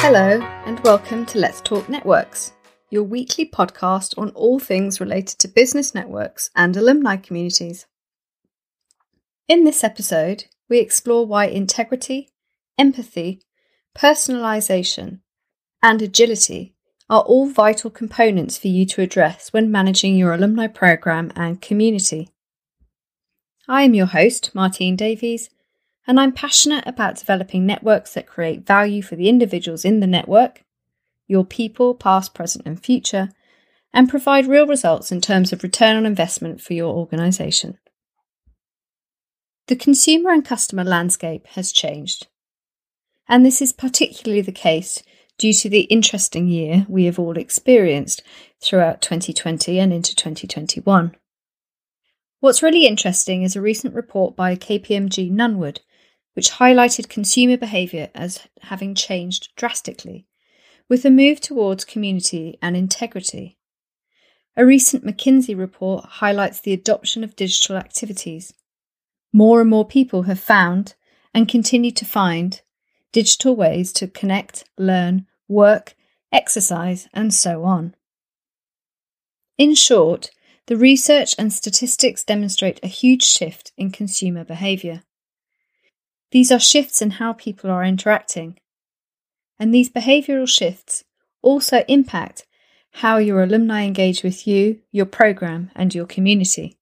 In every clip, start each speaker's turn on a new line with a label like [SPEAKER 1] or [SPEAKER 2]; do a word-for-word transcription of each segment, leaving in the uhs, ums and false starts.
[SPEAKER 1] Hello and welcome to Let's Talk Networks, your weekly podcast on all things related to business networks and alumni communities. In this episode, we explore why integrity, empathy, personalisation, and agility are all vital components for you to address when managing your alumni programme and community. I am your host, Martine Davies, and I'm passionate about developing networks that create value for the individuals in the network, your people, past, present and future, and provide real results in terms of return on investment for your organisation. The consumer and customer landscape has changed, and this is particularly the case due to the interesting year we have all experienced throughout twenty twenty and into twenty twenty-one. What's really interesting is a recent report by K P M G Nunwood, which highlighted consumer behaviour as having changed drastically, with a move towards community and integrity. A recent McKinsey report highlights the adoption of digital activities. More and more people have found, and continue to find, digital ways to connect, learn, work, exercise, and so on. In short, the research and statistics demonstrate a huge shift in consumer behaviour. These are shifts in how people are interacting, and these behavioural shifts also impact how your alumni engage with you, your programme, and your community.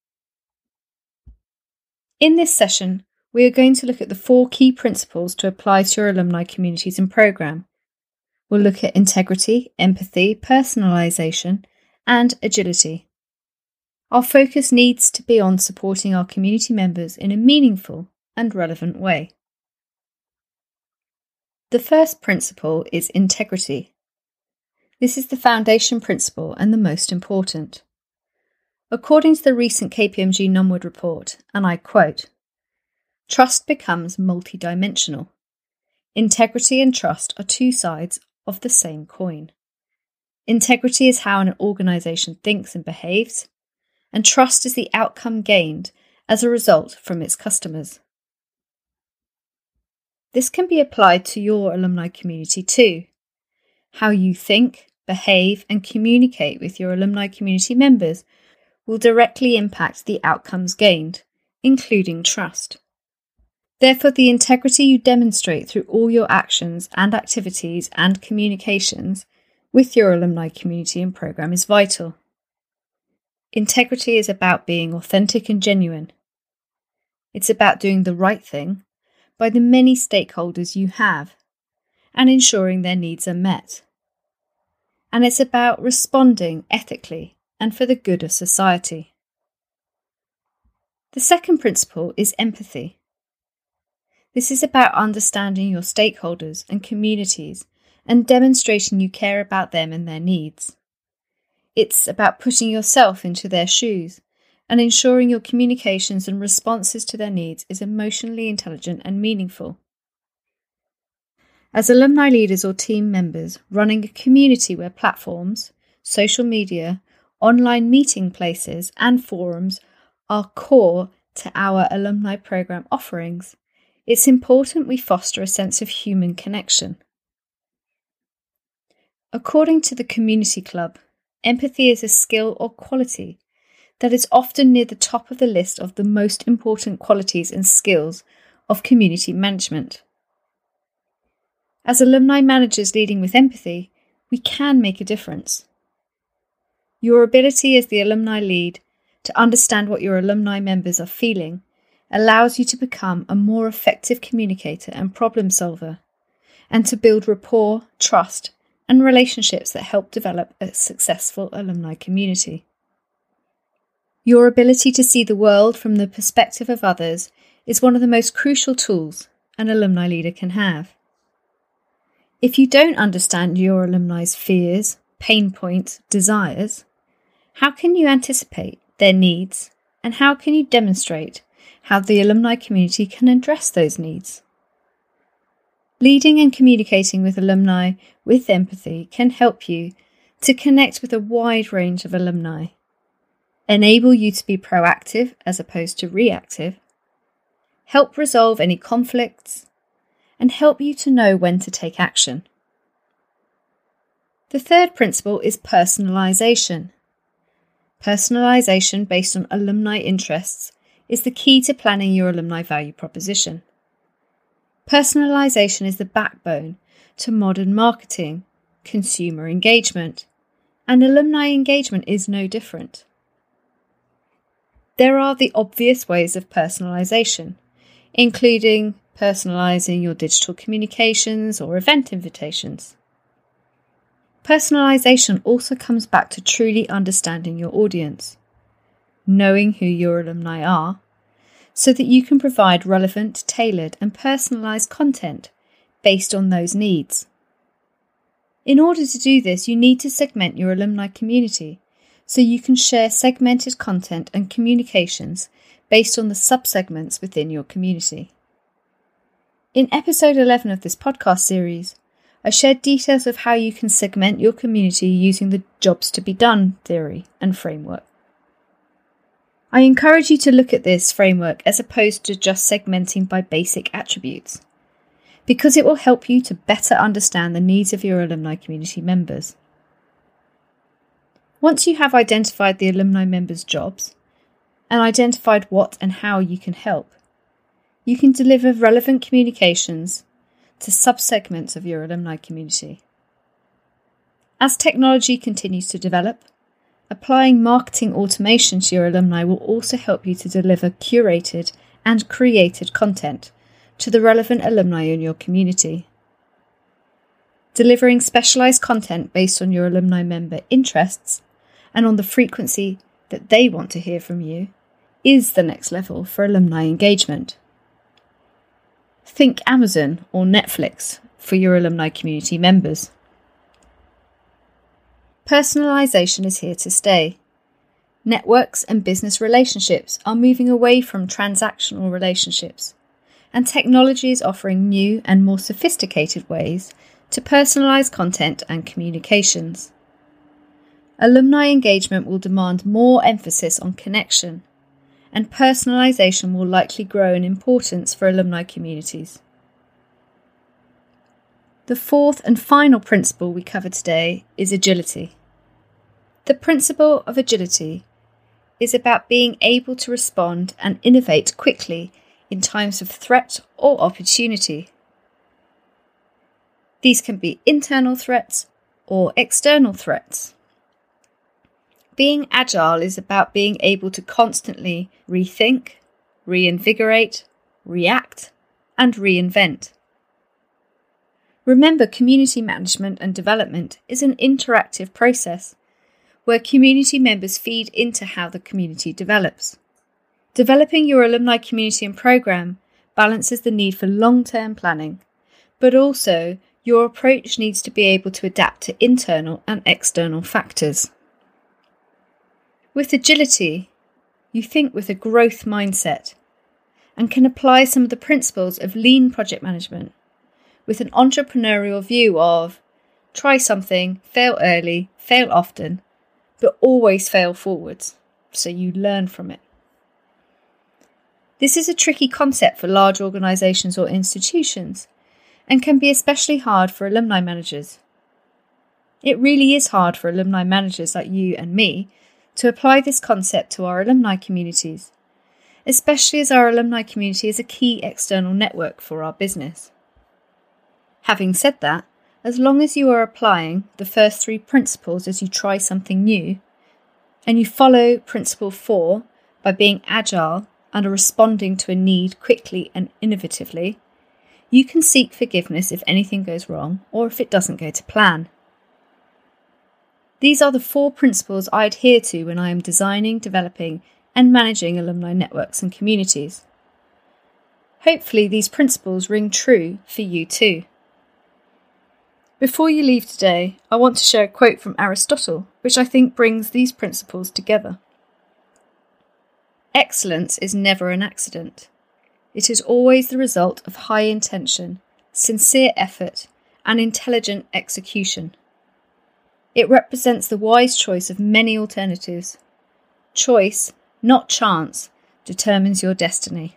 [SPEAKER 1] In this session, we are going to look at the four key principles to apply to your alumni communities and programme. We'll look at integrity, empathy, personalisation, and agility. Our focus needs to be on supporting our community members in a meaningful and relevant way. The first principle is integrity. This is the foundation principle and the most important. According to the recent K P M G Nunwood report, and I quote, "Trust becomes multidimensional. Integrity and trust are two sides of the same coin. Integrity is how an organisation thinks and behaves, and trust is the outcome gained as a result from its customers." This can be applied to your alumni community too. How you think, behave, and communicate with your alumni community members will directly impact the outcomes gained, including trust. Therefore, the integrity you demonstrate through all your actions and activities and communications with your alumni community and programme is vital. Integrity is about being authentic and genuine. It's about doing the right thing by the many stakeholders you have and ensuring their needs are met. And it's about responding ethically and for the good of society. The second principle is empathy. This is about understanding your stakeholders and communities and demonstrating you care about them and their needs. It's about putting yourself into their shoes and ensuring your communications and responses to their needs is emotionally intelligent and meaningful. As alumni leaders or team members running a community where platforms, social media, online meeting places and forums are core to our alumni programme offerings, it's important we foster a sense of human connection. According to the Community Club, empathy is a skill or quality that is often near the top of the list of the most important qualities and skills of community management. As alumni managers leading with empathy, we can make a difference. Your ability as the alumni lead to understand what your alumni members are feeling allows you to become a more effective communicator and problem solver, and to build rapport, trust, and relationships that help develop a successful alumni community. Your ability to see the world from the perspective of others is one of the most crucial tools an alumni leader can have. If you don't understand your alumni's fears, pain points, desires, how can you anticipate their needs, and how can you demonstrate how the alumni community can address those needs? Leading and communicating with alumni with empathy can help you to connect with a wide range of alumni, enable you to be proactive as opposed to reactive, help resolve any conflicts, and help you to know when to take action. The third principle is personalisation. Personalisation based on alumni interests is the key to planning your alumni value proposition. Personalisation is the backbone to modern marketing, consumer engagement, and alumni engagement is no different. There are the obvious ways of personalisation, including personalising your digital communications or event invitations. Personalisation also comes back to truly understanding your audience, knowing who your alumni are, so that you can provide relevant, tailored and personalised content based on those needs. In order to do this, you need to segment your alumni community so you can share segmented content and communications based on the subsegments within your community. In episode eleven of this podcast series, I shared details of how you can segment your community using the jobs to be done theory and framework. I encourage you to look at this framework as opposed to just segmenting by basic attributes, because it will help you to better understand the needs of your alumni community members. Once you have identified the alumni members' jobs and identified what and how you can help, you can deliver relevant communications to subsegments of your alumni community. As technology continues to develop, applying marketing automation to your alumni will also help you to deliver curated and created content to the relevant alumni in your community. Delivering specialised content based on your alumni member interests and on the frequency that they want to hear from you is the next level for alumni engagement. Think Amazon or Netflix for your alumni community members. Personalisation is here to stay. Networks and business relationships are moving away from transactional relationships, and technology is offering new and more sophisticated ways to personalise content and communications. Alumni engagement will demand more emphasis on connection, and personalisation will likely grow in importance for alumni communities. The fourth and final principle we cover today is agility. The principle of agility is about being able to respond and innovate quickly in times of threat or opportunity. These can be internal threats or external threats. Being agile is about being able to constantly rethink, reinvigorate, react, and reinvent. Remember, community management and development is an interactive process where community members feed into how the community develops. Developing your alumni community and program balances the need for long-term planning, but also your approach needs to be able to adapt to internal and external factors. With agility, you think with a growth mindset and can apply some of the principles of lean project management with an entrepreneurial view of try something, fail early, fail often, but always fail forwards, so you learn from it. This is a tricky concept for large organisations or institutions and can be especially hard for alumni managers. It really is hard for alumni managers like you and me to apply this concept to our alumni communities, especially as our alumni community is a key external network for our business. Having said that, as long as you are applying the first three principles as you try something new, and you follow principle four by being agile and are responding to a need quickly and innovatively, you can seek forgiveness if anything goes wrong or if it doesn't go to plan. These are the four principles I adhere to when I am designing, developing, and managing alumni networks and communities. Hopefully these principles ring true for you too. Before you leave today, I want to share a quote from Aristotle, which I think brings these principles together. Excellence is never an accident. It is always the result of high intention, sincere effort, and intelligent execution. It represents the wise choice of many alternatives. Choice, not chance, determines your destiny.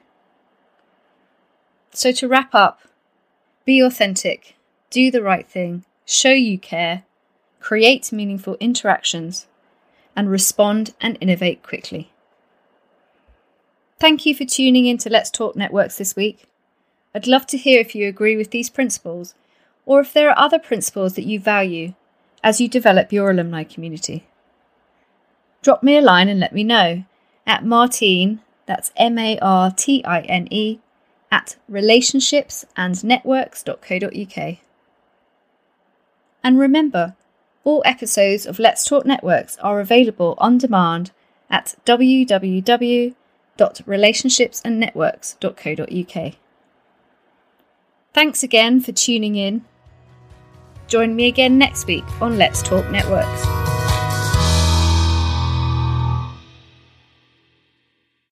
[SPEAKER 1] So to wrap up, be authentic, do the right thing, show you care, create meaningful interactions, and respond and innovate quickly. Thank you for tuning in to Let's Talk Networks this week. I'd love to hear if you agree with these principles, or if there are other principles that you value as you develop your alumni community. Drop me a line and let me know at Martine, that's M A R T I N E, at relationships and networks dot co dot uk. And remember, all episodes of Let's Talk Networks are available on demand at w w w dot relationships and networks dot co dot uk. Thanks again for tuning in. Join me again next week on Let's Talk Networks.